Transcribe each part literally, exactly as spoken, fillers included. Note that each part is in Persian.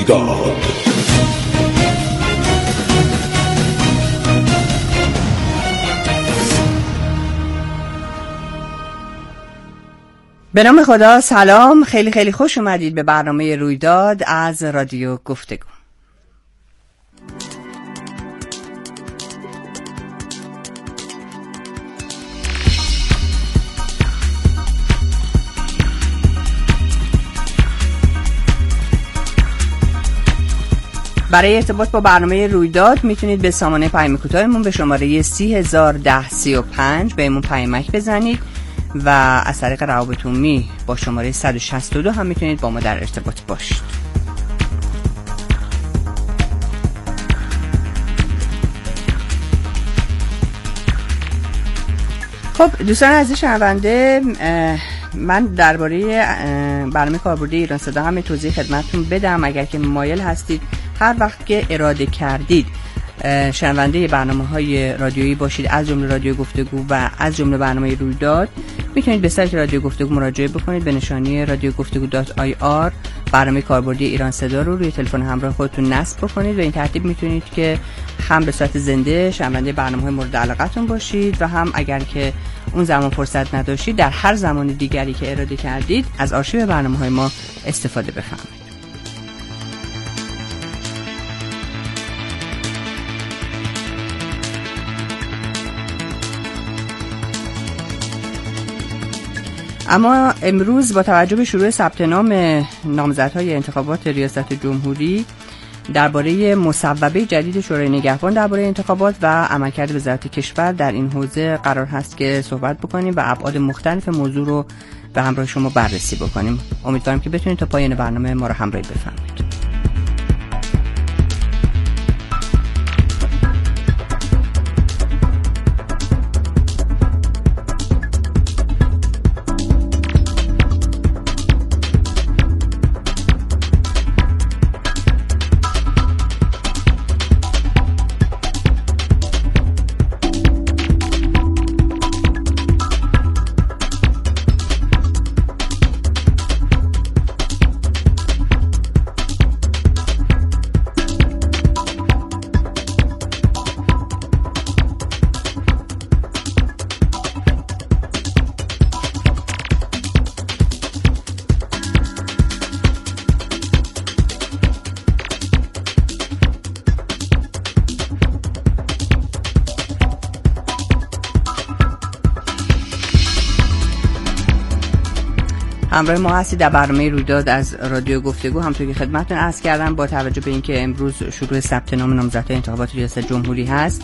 رویداد. به نام خدا، سلام، خیلی خیلی خوش اومدید به برنامه رویداد از رادیو گفتگو. برای ارتباط با برنامه رویداد میتونید به سامانه پیام کوتاهمون به شماره سی هزار و ده سی و پنج بهمون پیامک بزنید و از طریق روابط عمومی با شماره صد و شصت و دو هم میتونید با ما در ارتباط باشید. خب دوستان عزیز شنونده، من درباره برنامه کاربردی ایران صدا هم توضیح خدمتتون بدم. اگر که مایل هستید هر وقت که اراده کردید شنونده برنامه‌های رادیویی باشید، از جمله رادیو گفتگو و از جمله برنامه رویداد، میتونید به سایت رادیو گفتگو مراجعه بکنید به نشانی رادیو گفتگو دات آی آر. برنامه کاربردی ایران صدا رو روی تلفن همراه خودتون نصب بکنید و این ترتیب میتونید که هم به صورت زنده شنونده برنامه‌های مورد علاقتون باشید و هم اگر که اون زمان فرصت نداشتید در هر زمان دیگری که اراده کردید از آرشیو برنامه‌های ما استفاده بفرمایید. اما امروز با توجه به شروع ثبت نام نامزدهای انتخابات ریاست جمهوری درباره مصوبه جدید شورای نگهبان درباره انتخابات و عملکرد وزارت کشور در این حوزه قرار هست که صحبت بکنیم و ابعاد مختلف موضوع رو به همراه شما بررسی بکنیم. امیدوارم که بتونید تا پایان برنامه ما رو همراهی بفرمایید. همراه ما هستید در برنامه رویداد از رادیو گفتگو. همونطور که خدمتتون عرض کردم با توجه به اینکه امروز شروع ثبت نام نامزدهای انتخابات ریاست جمهوری هست،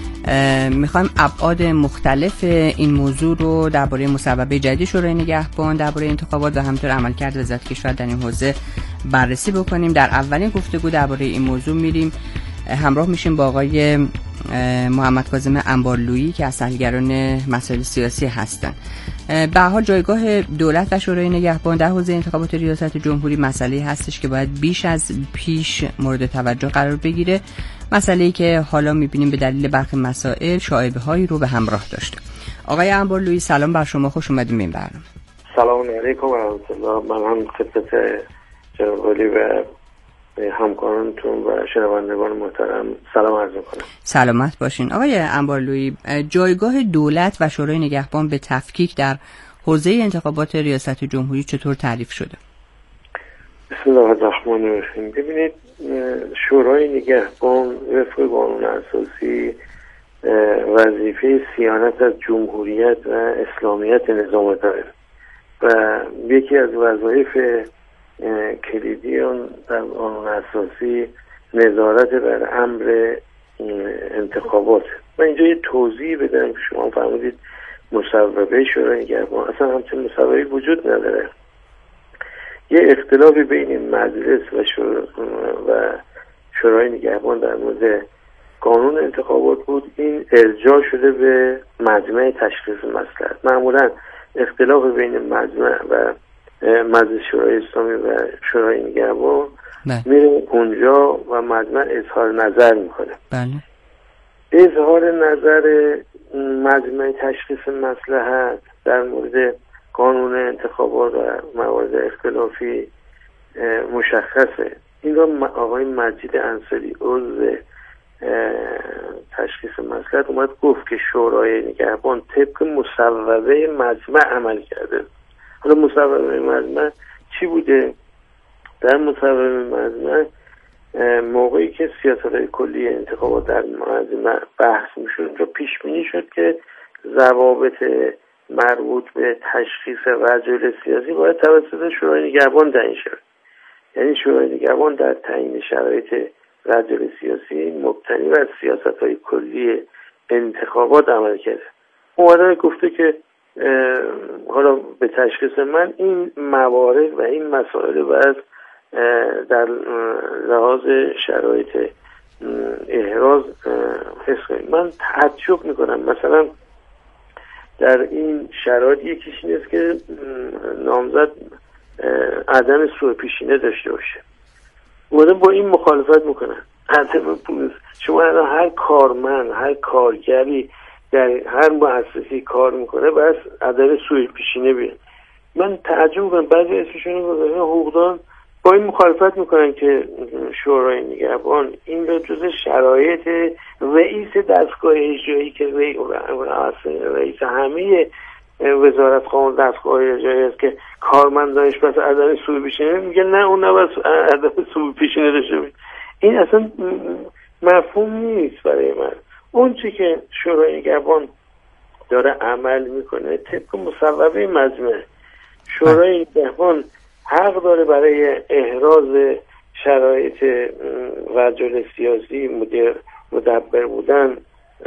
میخوایم ابعاد مختلف این موضوع رو درباره مصوبه جدید شورای نگهبان درباره انتخابات و همینطور عملکرد وزارت کشور در این حوزه بررسی بکنیم. در اولین گفتگو درباره این موضوع میریم همراه میشیم با آقای محمد کاظم انبارلویی که از تحلیلگران مسائل سیاسی هستند. به هر حال جایگاه دولت و شورای نگهبان در حوزه انتخابات ریاست جمهوری مسئله هستش که باید بیش از پیش مورد توجه قرار بگیره، مسئله‌ای که حالا می‌بینیم به دلیل برخی مسائل شایبه‌هایی رو به همراه داشته. آقای انبارلویی سلام بر شما، خوش اومدید به این برنامه. سلام علیکم و رحمت الله. من هم خدمت جناب عالی و همکارانتون و شنوندگان محترم سلام عرض می‌کنم. سلامت باشین. آقای انبارلویی، جایگاه دولت و شورای نگهبان به تفکیک در حوزه انتخابات ریاست جمهوری چطور تعریف شده؟ بسم الله الرحمن الرحیم. ببینید، شورای نگهبان وفق قانون اساسی وظیفه صیانت از جمهوریت و اسلامیت نظام داره و یکی از وظایف کلیدی اون در قانون اساسی نظارت بر امر انتخابات. من اینجا یه توضیح بدم که شما فهمیدید مصوبه شورای نگهبان اصلا همچین مصوبه‌ای وجود نداره. یه اختلافی بین مجلس و شورای و شورای نگهبان در مورد قانون انتخابات بود. این ارجاع شده به مجمع تشخیص مصلحت. معمولا اختلاف بین مجمع و مجلس شورای اسلامی و شورای نگهبان میره اونجا و مجمع اظهار نظر میکنه. بله. اظهار نظر مجمع تشخیص مصلحت در مورد قانون انتخابات و موارد اختلافی مشخصه. این را آقای مجید انصاری عضو تشخیص مصلحت اومد گفت که شورای نگهبان طبق مصوبه مجمع عمل کرده. حالا مصوبه مجمع چی بوده؟ در مصوبه مجمع موقعی که سیاست‌های کلی انتخابات در مجمع بحث میشد اونجا پیش بینی شد که ضوابط مربوط به تشخیص رجل سیاسی باید توسط شورای نگهبان تعیین شود. یعنی شورای نگهبان در تعیین شرایط رجل سیاسی مبتنی بر سیاست‌های کلی انتخابات عمل کرده. اومده گفته که حالا به تشخیص من این موارد و این مسائل باید در لحاظ شرایط احراز حس کنیم. من تعجب میکنم مثلا در این شرایط یکیش این است که نامزد عدم سوء پیشینه داشته باشه، اومدن با این مخالفت میکنن. عدم پول شما هر کارمند هر کارگری در هر مؤسسه‌ای کار میکنه بس عدم سوء پیشینه بیاد. من تعجب میکنم بعضی اسمشون گذاشتن حقوقدان با این مخالفت میکنن که شورای نگهبان این رو جز شرایط رئیس دستگاه اجرایی که رئیس همه وزارت قانون دستگاه اجرایی است که کارمندانش پس عدم سوء پیشینه میگه نه اون نباید عدم سوء پیشینه داشته باشه. این اصلا مفهوم نیست برای من. اون چی که شورای نگهبان داره عمل میکنه طبق مصوبه مجمع. شورای نگهبان حق داره برای احراز شرایط رجل سیاسی مدیر مدبر بودن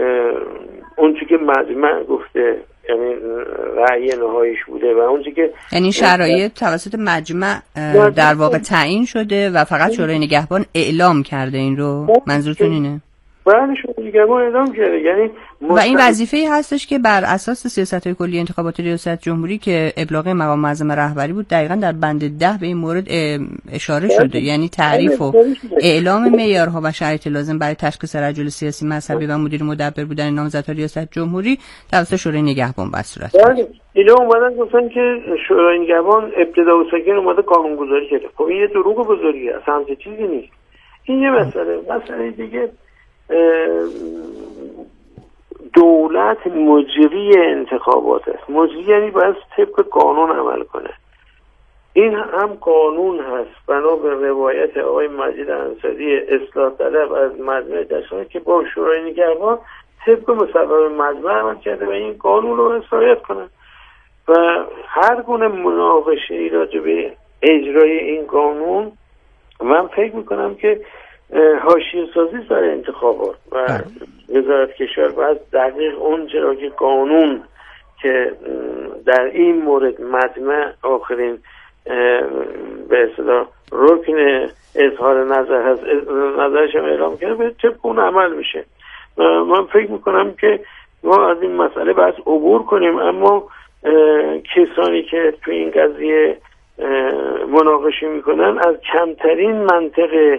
اون چی که مجمع گفته، یعنی رأی نهاییش بوده و اون چی که یعنی شرایط توسط مجمع در واقع تعیین شده و فقط شورای نگهبان اعلام کرده این رو. منظورتون اینه؟ بله شورای نگهبان اعلام کرده. یعنی و این وظیفه‌ای هستش که بر اساس سیاست‌های کلی انتخابات ریاست جمهوری که ابلاغ مقام معظم رهبری بود دقیقاً در بند ده به این مورد اشاره شده، یعنی تعریف و اعلام معیارها و شرایط لازم برای تشخیص رجل سیاسی مذهبی و مدیر مدبر بودن نامزدها ریاست جمهوری توسط شورای نگهبان به صورت. بله اینا اومدن گفتن که شورای نگهبان ابتدا و سکن اومده قانون‌گذاری کرده. خب این یه دروغ بزرگیه، اصلا همچین چیزی نیست. این یه مسئله. مسئله دیگه دولت مجری انتخابات است. مجری یعنی باید طبق قانون عمل کنه. این هم قانون هست بنا به روایت آقای مجید انصاری اصلاح طلب از مجمع دستور که با شورای نگهبان طبق مصوبه مجمع عمل کرده و این قانون رو رعایت کنه و هر گونه مناقشه راجع به اجرای این قانون من فکر میکنم که حاشیه سازی سر انتخابات و وزارت کشور باید دقیق اون چرا که قانون که در این مورد مجمع آخرین به اصطلاح رکن اظهار نظر هست نظرش هم اعلام کرده به طبق اون عمل میشه. من فکر میکنم که ما از این مسئله باید عبور کنیم، اما کسانی که توی این قضیه مناقشه میکنن از کمترین منطق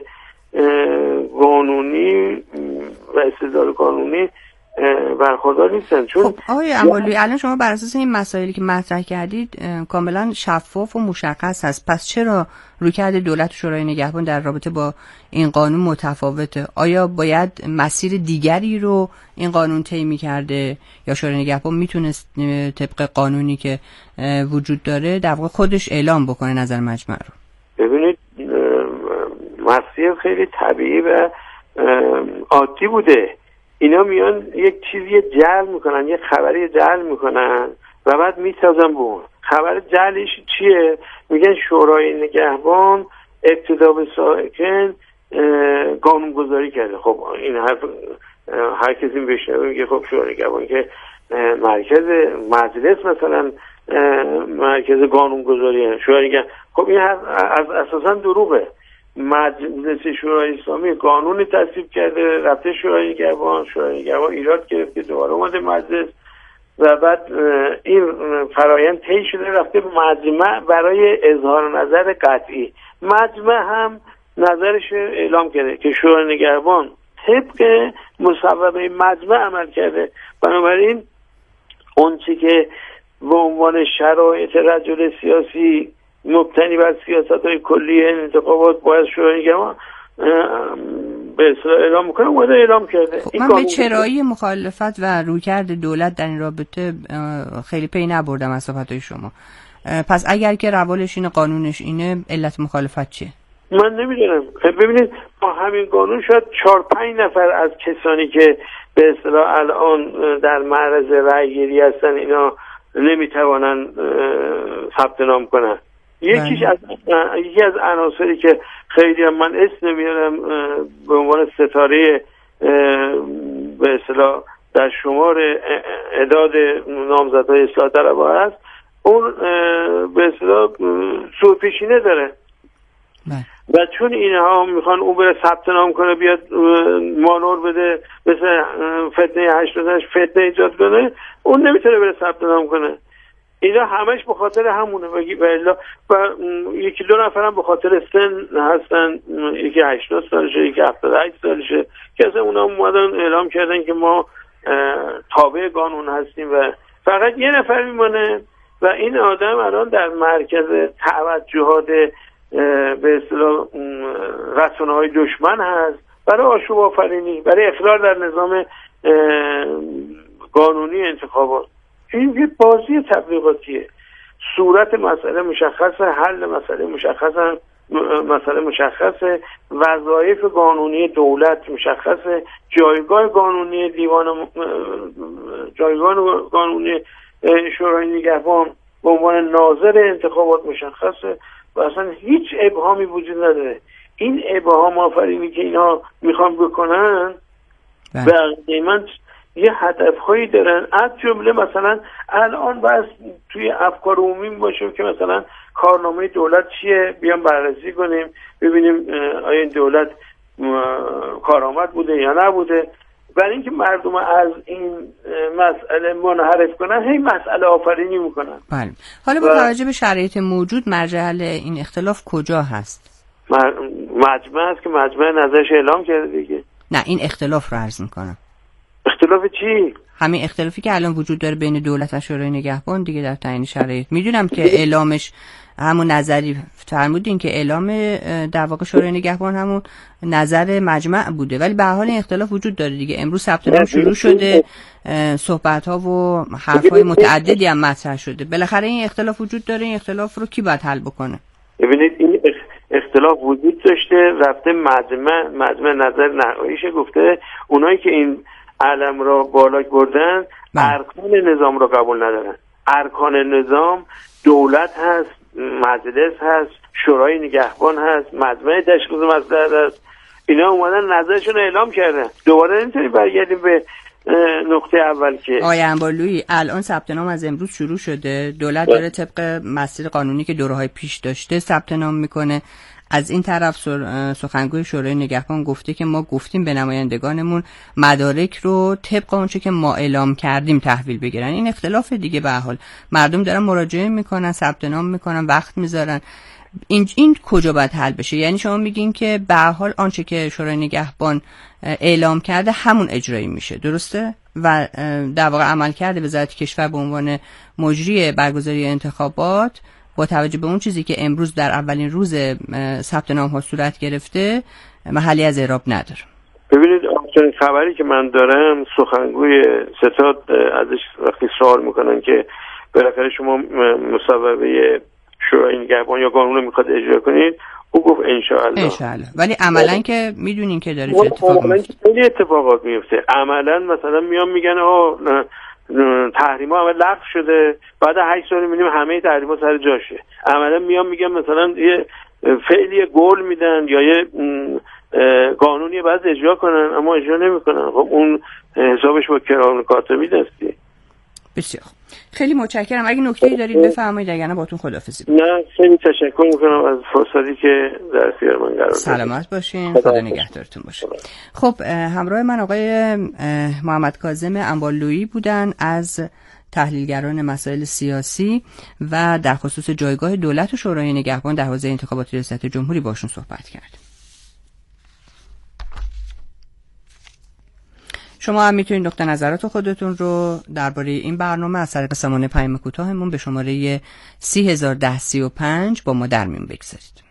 قانونی و استدلال قانونی برخوردار نیستن. چون خب آقای انبالویی الان شما بر اساس این مسائلی که مطرح کردید کاملا شفاف و مشخص هست، پس چرا رویکرد دولت شورای نگهبان در رابطه با این قانون متفاوته؟ آیا باید مسیر دیگری رو این قانون طی می‌کرده یا شورای نگهبان میتونست طبق قانونی که وجود داره در واقع خودش اعلام بکنه نظر مجمع رو؟ ببینید مسیر خیلی طبیعی و عادی بوده. اینا میان یک چیزی جعل میکنن، یک خبری جعل میکنن و بعد میسازن به اون خبر جعلش چیه؟ میگن شورای نگهبان ابتدا به ساکن قانون گذاری کرده. خب این حرف هر کسی بشنوه میگه خب شورای نگهبان که مرکز مجلس مثلا مرکز قانون گذاری شورای نگهبان، خب این از اساسا دروغه. مجلس شورای اسلامی قانونی تصویب کرده رفته شورای نگهبان، شورای نگهبان ایراد گرفت که دوباره اومده مجلس و بعد این فرایند طی شده رفته مجمع برای اظهار نظر قطعی. مجمع هم نظرش اعلام کرده که شورای نگهبان طبق مصوبه مجمع عمل کرده. بنابراین اون چی که به عنوان شرایط رجل سیاسی مبتنی بر سیاست‌های کلی انتخابات باید شورای نگهبان به اصطلاح اعلام میکنه، اومده اعلام کرده. خب من به چرایی مخالفت و رویکرد دولت در این رابطه خیلی پی نبردم از صحبت‌های شما. پس اگر که روالش اینه، قانونش اینه، علت مخالفت چیه؟ من نمیدونم. ببینید با همین قانون شاید چهار پنج نفر از کسانی که به اصطلاح الان در معرض رأی گیری هستن اینا نمیتوانن ثبت نام کنن. یکیش از یکی از عناصری که خیلی هم من اسم نمیارم به عنوان ستاره به اصطلاح در شمار اعداد نامزدهای اصلاح طلبها هست، اون به اصطلاح سوء پیشینه داره و چون اینها میخوان اون بره ثبت نام کنه بیاد مانور بده مثل فتنه هشتادش فتنه ایجاد کنه، اون نمیتونه بره ثبت نام کنه. اینا همش به خاطر همونه و, و یکی دو نفرم به خاطر سن هستن، یکی هشتاد سالشه یکی هفتاد و هشت سالشه که اصلا اونا اومدن اعلام کردن که ما تابع قانون هستیم و فقط یه نفر میمونه و این آدم الان در مرکز توجهات به اصطلاح رسانه‌های دشمن هست برای آشوب آفرینی، برای اخلال در نظام قانونی انتخابات. این یه بازی تبلیغاتیه. صورت مسئله مشخصه، حل مسئله مشخصه، مسئله مشخصه، وظایف قانونی دولت مشخصه، جایگاه قانونی دیوان جایگاه قانونی شورای نگهبان به عنوان ناظر انتخابات مشخصه و اصلا هیچ ابهامی وجود نداره. این ابهام آفرینی که اینا میخوان بکنن به عقیده من یه هدفهایی دارن، از جمله مثلا الان بس توی افکار عمومی باشه که مثلا کارنامه دولت چیه، بیان بررسی کنیم ببینیم آیا این دولت کارآمد بوده یا نبوده. برای اینکه مردم از این مسئله منحرف کنن هی مسئله آفرینی میکنن. بله. حالا با توجه به شرایط موجود مرجع حل این اختلاف کجا هست؟ مجمع هست که مجمع نظرش اعلام کرده دیگه. نه این اختلاف رو عرض میکنم. اختلاف چی؟ همین اختلافی که الان وجود داره بین دولت و شورای نگهبان دیگه در تعیین شرایط. میدونم که اعلامش همون نظری فرمودین که اعلام در واقع شورای نگهبان همون نظر مجمع بوده، ولی به هر حال این اختلاف وجود داره دیگه. امروز ثبت نام شروع شده، صحبت ها و حرف های متعددی هم مطرح شده. بالاخره این اختلاف وجود داره، این اختلاف رو کی باید حل بکنه؟ ببینید این اختلاف وجود داشته، رفته مجمع مجمع نظر نهاییش گفته اونایی که این علم را بالا بردن ارکان نظام را قبول ندارن. ارکان نظام دولت هست، مجلس هست، شورای نگهبان هست، مجمع تشخیص مصلحت هست. اینا اومدن نظرشون اعلام کردن. دوباره نمیتونی برگردیم به نقطه اول که آقای انبارلویی الان ثبت نام از امروز شروع شده، دولت داره طبق مسیر قانونی که دوره‌های پیش داشته ثبت نام میکنه. از این طرف سخنگوی شورای نگهبان گفته که ما گفتیم به نمایندگانمون مدارک رو طبق اونچه که ما اعلام کردیم تحویل بگیرن. این اختلاف دیگه به هر حال مردم دارن مراجعه میکنن، ثبت نام میکنن، وقت میذارن. این این کجا باید حل بشه؟ یعنی شما میگین که به هر حال آنچه که شورای نگهبان اعلام کرده همون اجرایی میشه، درسته؟ و در واقع عمل کرده وزارت کشور به عنوان مجری برگزاری انتخابات با توجه به اون چیزی که امروز در اولین روز ثبت نام ها صورت گرفته محلی از اعراب نداره. ببینید آخرین خبری که من دارم سخنگوی ستاد ازش وقتی سوال میکنن که بالاخره شما مصوبه شورای نگهبان یا قانون میخواد اجرا کنید، او گفت انشاءالله. انشاءالله. ولی عملا که میدونین که داره چه اتفاقی میفته. خیلی اتفاقات میفته. عملا مثلا میان میگن آه تحریم ها اول لغو شده، بعد هشت سال میبینیم همه تحریم ها سر جاشه. عملا میان میگن مثلا یه فعلی گل میدن یا یه قانونی بعد اجرا کنن اما اجرا نمیکنن. خب اون حسابش با کرام کاتبی دستی. بسیار خیلی متشکرم. اگه نکته‌ای دارید بفرمایید، اگر نه باهاتون خداحافظی. نه خیلی تشکر میکنم از فرصتی که در اختیار من قرار دادید. سلامت باشین، خدا نگهدارتون باشه. خب همراه من آقای محمد کاظم انبارلویی بودن از تحلیلگران مسائل سیاسی و در خصوص جایگاه دولت و شورای نگهبان در حوزه انتخابات ریاست جمهوری باشون صحبت کرد. شما هم میتونید نقطه نظرات خودتون رو درباره این برنامه از طریق سامانه پیام کوتاهمون به شماره سی هزار ده سی و پنج با ما در میون بگذارید.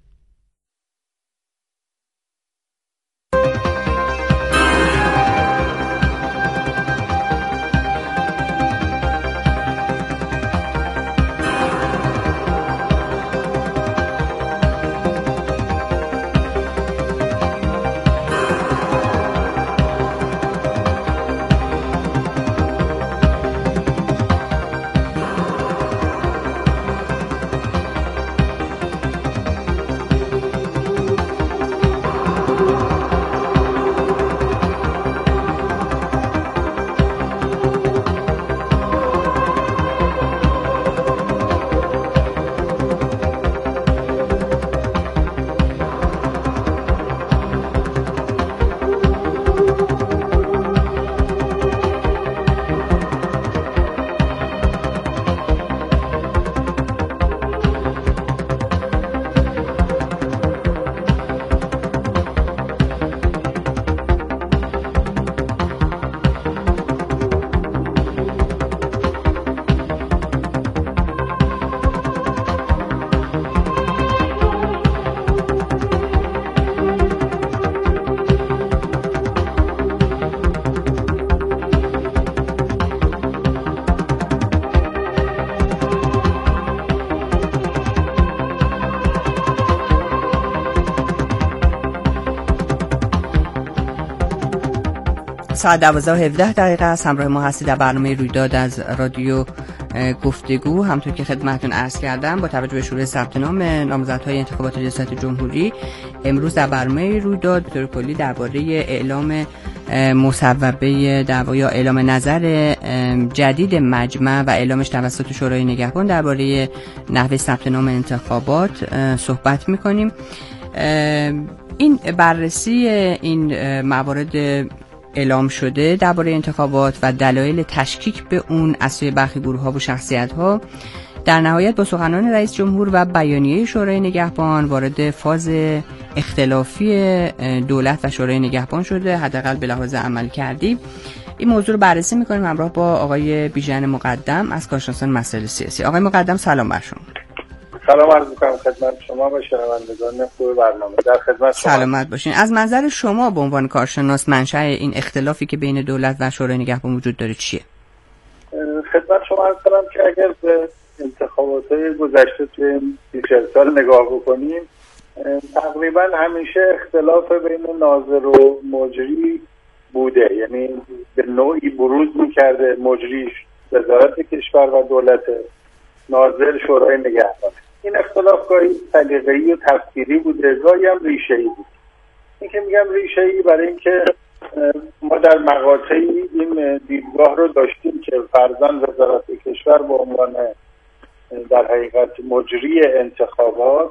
ساعت دوازده و هفده دقیقه است. همراه ما هستی در برنامه رویداد از رادیو گفتگو. همونطور که خدمتتون عرض کردم با توجه به شروع ثبت نام نامزدهای انتخابات ریاست جمهوری، امروز در برنامه رویداد به طور کلی درباره اعلام مصوبه دعوا یا اعلام نظر جدید مجمع و اعلامش توسط شورای نگهبان درباره نحوه ثبت نام انتخابات صحبت می‌کنیم. این بررسی این موارد اعلام شده درباره انتخابات و دلایل تشکیک به اون از سوی برخی گروه‌ها و شخصیت‌ها در نهایت با سخنان رئیس جمهور و بیانیه شورای نگهبان وارد فاز اختلافی دولت و شورای نگهبان شده، حداقل به لحاظ عمل کردی. این موضوع رو بررسی می‌کنیم همراه با آقای بیژن مقدم از کارشناسان مسائل سیاسی. آقای مقدم سلام بر شما. سلام عرض می‌کنم خدمت شما و شنوندگان خوب برنامه. در خدمت شما. سلامت باشین. از منظر شما به عنوان کارشناس منشأ این اختلافی که بین دولت و شورای نگهبان وجود داره چیه؟ خدمت شما عرض کنم که اگر به انتخابات‌های گذشته توی سی چهل سال نگاه بکنیم، تقریبا همیشه اختلاف بین ناظر و مجری بوده، یعنی به نوعی بروز می‌کرده مجری وزارت کشور و دولت، ناظر شورای نگهبان. این اختلاف گاهی سلیقه‌ای و تفسیری بوده، گاهی هم ریشه‌ای بود. این که میگم ریشه‌ای برای اینکه ما در مقاطعی این دیدگاه رو داشتیم که فرزند وزارت کشور به عنوان در حقیقت مجری انتخابات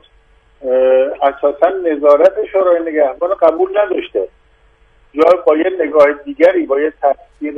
اساساً نظارت شورای نگهبان قبول نداشته، یا با یه نگاه دیگری با یه تفسیر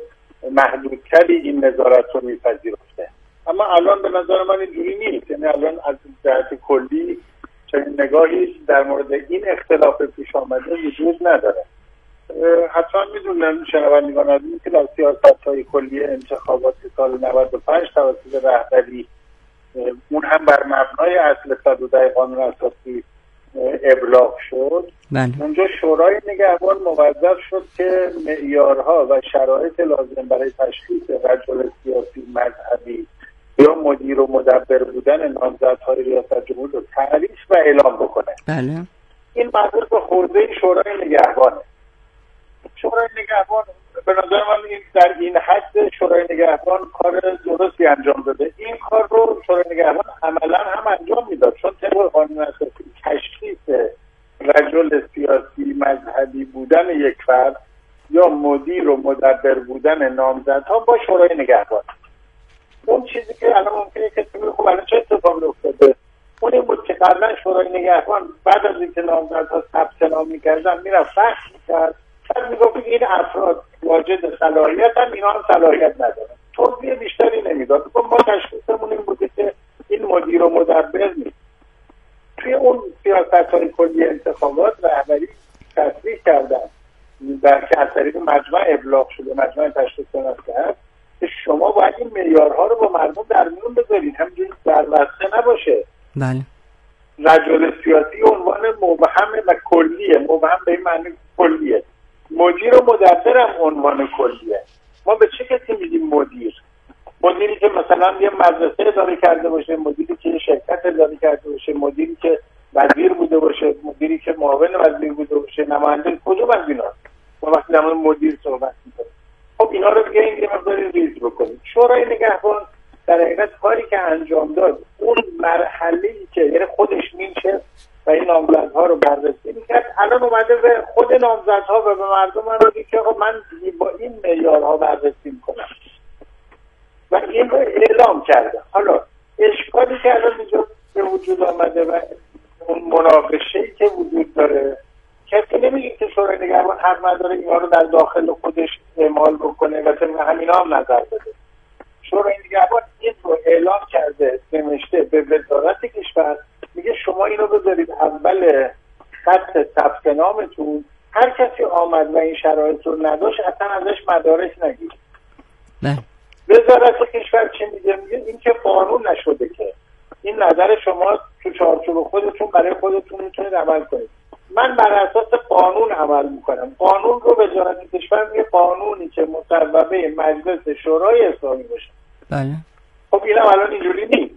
محدودتری این نظارت رو میپذیرفته. اما الان به نظر من اینجوری نیست، یعنی الان از جهت کلی چنین نگاهی در مورد این اختلاف پیش آمده وجود نداره. حتما میدونن شنوندگان عزیز که در سیاست‌های کلی انتخابات سال نود و پنج توسط رهبری، اون هم بر مبنای اصل صد و ده قانون اساسی ابلاغ شد. بله. اونجا شورای نگهبان موظف شد که معیارها و شرایط لازم برای تشخیص رجل سیاسی مذهبی یا مدیر و مدبر بودن نامزدهای ریاست جمهوری رو تعریف و اعلام بکنه. بله. این مربوط به حوزه شورای نگهبانه. شورای نگهبان به نظر من این در این حد شورای نگهبان کار درستی انجام داده. این کار رو شورای نگهبان عملا هم انجام میداد، چون طبق قانون اساسی تشخیص رجل سیاسی مذهبی بودن یک فرد یا مدیر و مدبر بودن نامزدها با شورای نگهبان. اون چیزی که الان ممکنه که تو خب الان چه اتفاقی افتاده، اون این بود که قبلا شورای نگهبان بعد از اینکه نامزدها ثبت نام می‌کردن میرفت فحص می‌کرد، بعد میگفت این افراد واجد صلاحیت هم، اینا هم صلاحیت ندارن، توضیح بیشتری نمیداد. خب ما تشخیصمون این بوده که این مدیر و مدبر نیست. توی اون سیاست‌های کلی انتخابات رهبری تصریح کردن در که از طریق مجمع ابلاغ شده، مجمع تشخیص شناخته هست، که شما باید این معیارها رو با مردم در میون بذارید، همینجوری در وسته نباشه. بله. رجل سیاسی عنوان مبهم و کلیه، مبهم به این معنی کلیه. مدیر و مدبر هم عنوان کلیه. ما به چه کسی میگیم مدیر؟ مدیری که مثلا یه مدرسه اداره کرده باشه، مدیری که یه شرکت اداره کرده باشه، مدیری که وزیر بوده باشه، مدیری که معاون وزیر بوده باشه، نماینده کجا از ایناست؟ ما وقتی در مورد مدیر صحبت می‌کنیم، خب اینا رو دیگه این یه مقداری ریز بکنیم. شورای نگهبان در حقیقت کاری که انجام داد، اون مرحله‌ای که یعنی خودش میشه و این نامزدها رو بررسی می‌کرد، الان اومده به خود نامزدها و به مردم رو میگه که آقا من با این معیارها بررسی می‌کنم و این رو اعلام کرده. حالا اشکالی که الان اینجا به وجود آمده و اون مناقشه‌ای که وجود داره، کسی نمیگه که شورای نگهبان حق نداره اینا رو در داخل خودش اعمال بکنه و طبق همینا هم نظر بده. شورای نگهبان این رو اعلام کرده، نوشته به وزارت کشور، میگه شما اینو بذارید اول خط ثبت نامتون، هر کسی آمد و این شرایط رو نداشت اصلا ازش مدارک نگیرید. نه. وزارت کشور چی میگه؟ میگه این که قانون نشده، که این نظر شما تو چارچوب خودتون برای خودتون میتونید عمل کنید. من بر اساس قانون عمل میکنم. قانون رو وزارت کشور میگه قانونی که مصوبه مجلس شورای اسلامی باشه. بله. خب اینم الان اینجوری نیست.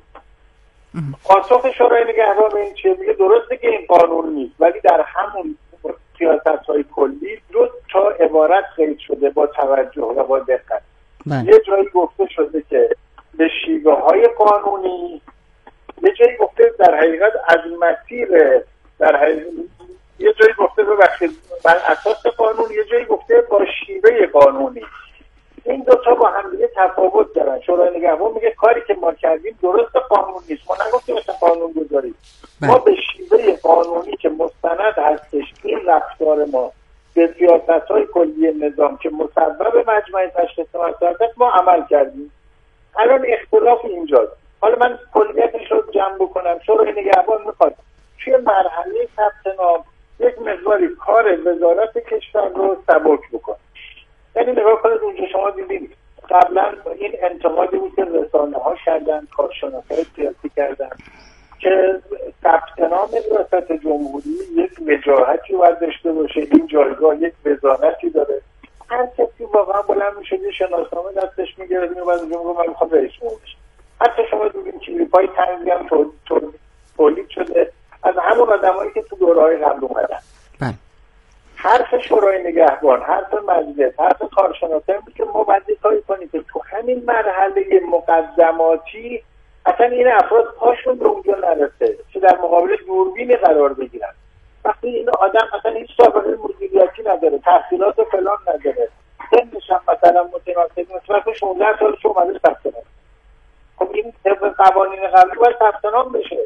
پاسخ شورای نگهبان به این چیه؟ میگه درسته که این قانون نیست، ولی در همون سیاست‌های کلی دو تا عبارت قید شده با توجه و با دقت. بله. یه جایی گفته شده که به شیوه‌های قانونی، یه جایی گفته در حقیقت از مسیر، در حقیقت یه جایی گفته ببخشید بر اساس قانون، یه جایی گفته با شیوه قانونی. این دو تا با هم دیگه تفاوت دارن. شورای نگهبان میگه کاری که ما کردیم درست قانون نیست، ما نگفتیم مثلا قانون گذاریم، ما به شیوه قانونی که مستند هستش این رفتار ما به سیاست‌های کلی نظام که مصوب مجمع تشخیص مسئله ما عمل کردیم. الان اختلاف اینجاست. حالا من کلیتش رو جمع بکنم. شورای نگهبان میخواد توی مرحله ثبت نام یک مقداری کار وزارت کشور رو سبک بکنه. یعنی نگاه کنید اونجا شما دیدید قبلا این انتقادی بود که رسانه‌ها کردن، کارشناسای سیاسی کردن که ثبت نام ریاست جمهوری یک وجاهتی باید داشته باشه، این جایگاه یک وزارتی داره. هر کسی واقعا بلند میشه یه شناسنامه دستش میگیره میاد جمهور من میخوام رئیس جمهور بشم. حتی شما دیدین کلیپای طنزی هم تولید شده از همون آدمایی که تو دوره‌های قبل اومدن. بله. حرف شورای نگهبان، حرف مجلس، حرف کارشناسان که ما باید کاری کنیم که تو همین مرحله مقدماتی اصلا این افراد پاشون به اونجا نرسه که در مقابل دوربین قرار بگیرن. وقتی این آدم اصلا هیچ سابقه مدیریتی نداره، تحصیلات فلان نداره، سنش هم مثلا متناسب مثلا شانزده سالش اومده ثبت نام. خب این طبق قوانین قبلی باید ثبت نام بشه.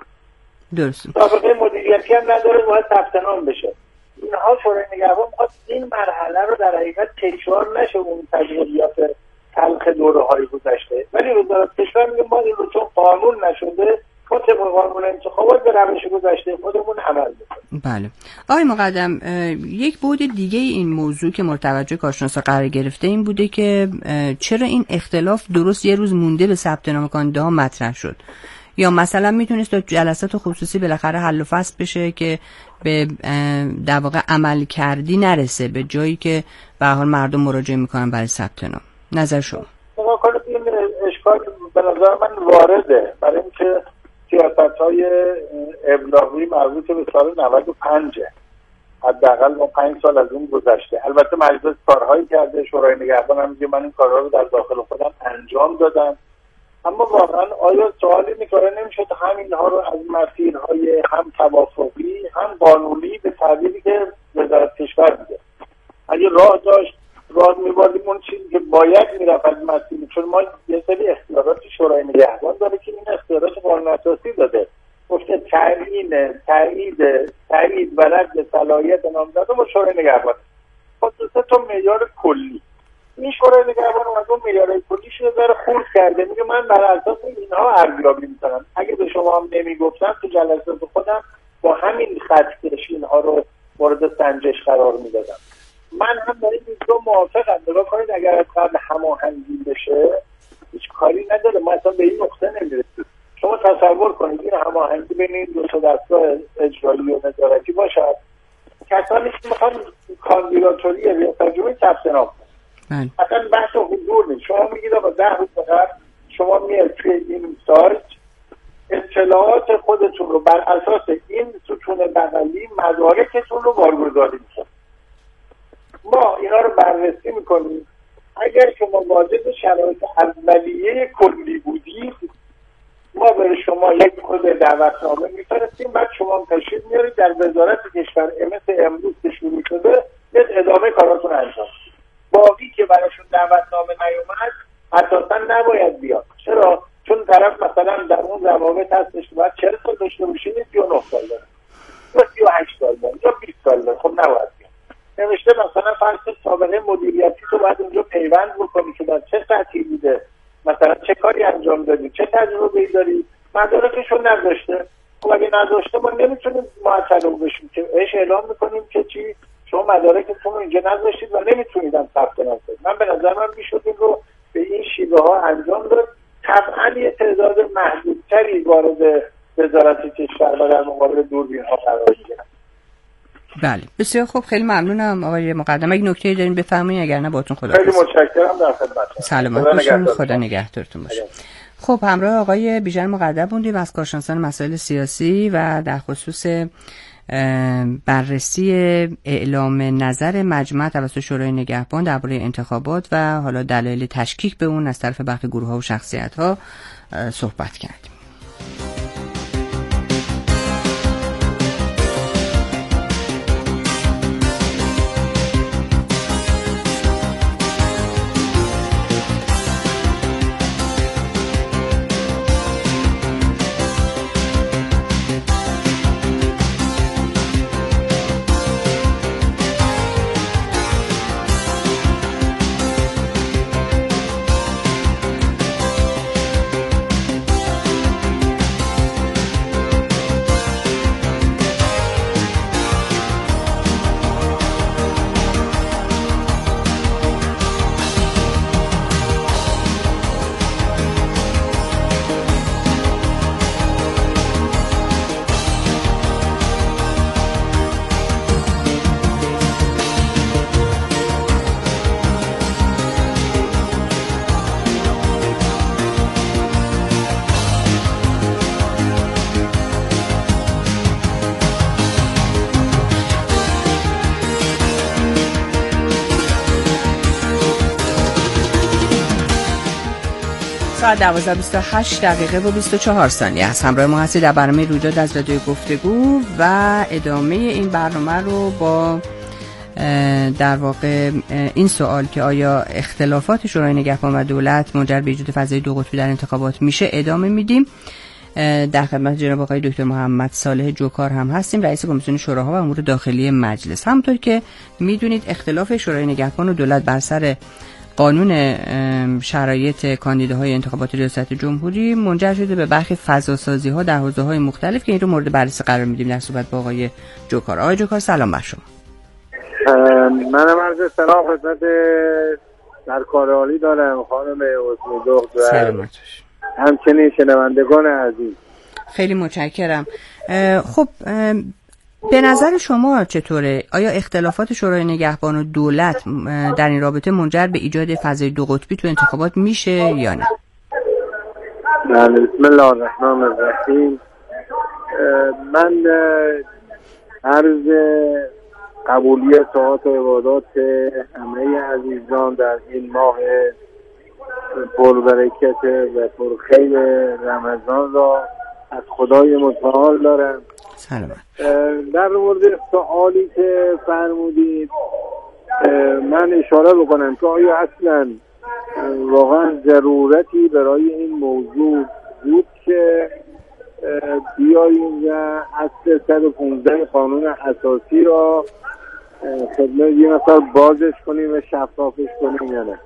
درست. سابقه مدیریتی هم نداره، باید ثبت نام بشه. اینها شورای نگهبان می‌خواد این مرحله رو در حقیقت تکرار نشه اون تجربیات تلخ دوره‌های گذشته. ولی وزارت کشور میگه ما این رو چون قانون نشده ما طبق قانون انتخابات به روش گذشته خودمون عمل می‌کنیم. بله. آقای مقدم، یک بعد دیگه این موضوع که مورد توجه کارشناسا قرار گرفته این بوده که چرا این اختلاف درست یه روز مونده به ثبت نام کننده‌ها مطرح شد، یا مثلا میتونست تا جلسات خصوصی بالاخره حل و فصل بشه که به در واقع عمل کردی نرسه به جایی که به هر حال مردم مراجعه میکنن برای ثبت نام. نظر شما؟ نگاه کنید این اشکال به نظر من وارده، برای اینکه سیاست‌های ابلاغی مربوط به سال نود و پنج حداقل ما پنج سال از اون گذشته. البته مجلس کارهایی کرده، شورای نگهبان هم میگه من این کارها رو در داخل خودم انجام دادم، اما واقعا آیا سوالی میکنه نمیشد همینها رو از مسیرهای هم توافقی هم قانونی به تعبیری که وزارت کشور میده اگه راه داشت راه میبردیم اون چیزی که باید میرفت از مسیری، چون ما یه سری اختیارات شورای نگهبان داره که این اختیارات قانون اساسی داده، گفته تعیین تایید تایید و رد صلاحیت نامزد با شورای نگهبان. خب دو تا معیار کلی، این شورای نگهبان اومد اون معیارهای کلیش رو داره خورد کرده، میگه من بر اساس اینها ارزیابی میکنم. اگه به شما هم نمیگفتم تو جلسات خودم با همین خط کش اینها رو مورد سنجش قرار میدادم. من هم با این دو موافقم. نگاه کنید اگر از قبل هماهنگی بشه هیچ کاری نداره، ما اصلا به این نقطه نمیرسیم. شما تصور کنید این هماهنگی بین این دو تا دستگاه اجرایی و نظارتی باشد، کسانی که میخوان کاندیداتوری یا ترجمه ثبت نام کنند، اصلا بحث حضور نیست. شما میگید آقا ده روز بعد شما میاد توی این سایت اطلاعات خودتون رو بر اساس این ستون بغلی مدارکتون رو بارگذاری میکنید. ما اینا رو بررسی میکنیم. اگر شما واجد شرایط اولیه کلی بودید ما به شما یک کد دعوتنامه میفرستیم، بعد شما تشریف میارید در وزارت کشور مثل امروز که شروع شده یک ادامه کاراتون انجام. باقی که براشون دعوتنامه نیومد اساسا نباید بیاد. چرا؟ چون طرف مثلا در اون ضوابط هستش که باید چهل سال داشته باشید، سی و نه سال داره یا سی و هشت سال داره یا بیست سال داره، خب نباید بیاد. نوشته مثلا فرض سابقه مدیریتی تو باید اونجا پیوند بکنی که در چه سطحی بوده، مثلا چه کاری انجام دادی، چه تجربه‌ای داری، مدارکشون نداشته. خب اگه نداشته ما نمیتونیم معطل بشیم که ايش اعلام میکنیم که چی شما مدارکتون رو اینجا نذاشتید و نمیتونید هم ثبت نام کنید. من به نظر من میشد این رو به این شیوه ها انجام داد. طبعا یه تعداد محدودتری وارد وزارت کشور و در مقابل دوربین ها قرار میگیرن. بله بسیار خوب، خیلی ممنونم آقای مقدم. اگه نکته‌ای دارین بفرمایید، اگر نه باهاتون خدا. خیلی متشکرم، در خدمتتون. سلامت باشین، خدا نگهدارتون باشه. خب همراه آقای بیژن مقدم بودیم از کارشناسان مسائل سیاسی و در خصوص بررسی اعلام نظر مجمع توسط شورای نگهبان درباره انتخابات و حالا دلایل تشکیک به اون از طرف برخی گروه‌ها و شخصیت‌ها صحبت کردیم. ساعت دوازده و بیست و هشت دقیقه و بیست و چهار ثانیه است. همراه ما هستید در برنامه رویداد از رادیو گفتگو و ادامه این برنامه رو با در واقع این سوال که آیا اختلافات شورای نگهبان و دولت منجر به ایجاد فضای دو قطبی در انتخابات میشه ادامه میدیم. در خدمت جناب آقای دکتر محمد صالح جوکار هم هستیم، رئیس کمیسیون شوراها و امور داخلی مجلس. همونطور که میدونید اختلاف شورای نگهبان و دولت بر سر قانون شرایط کاندیداهای انتخابات ریاست جمهوری منجر شده به برخی فضاسازی ها در حوزه‌های مختلف که این رو مورد بررسی قرار میدیم در صحبت با آقای جوکار. آقای جوکار سلام بر شما. منم عرض سلام خدمت سرکار عالی دارم خانم حسنی دختر. سلامت باش. همچنین شنوندگان عزیز. خیلی متشکرم. خب به نظر شما چطوره؟ آیا اختلافات شورای نگهبان و دولت در این رابطه منجر به ایجاد فضای دو قطبی تو انتخابات میشه یا نه؟ بله، بسم الله الرحمن الرحیم. من عرض قبولیت طاعات و عبادات همه عزیزان در این ماه پربرکت و پرخیر رمضان را از خدای متعال دارم. سلامت. در مورد سوالی که فرمودید من اشاره بکنم که آیا اصلا واقعا ضرورتی برای این موضوع بود که بیاییم و اصل صد و پانزده قانون اساسی را خدمت یه نفر بازش کنیم و شفافش کنیم یا نه؟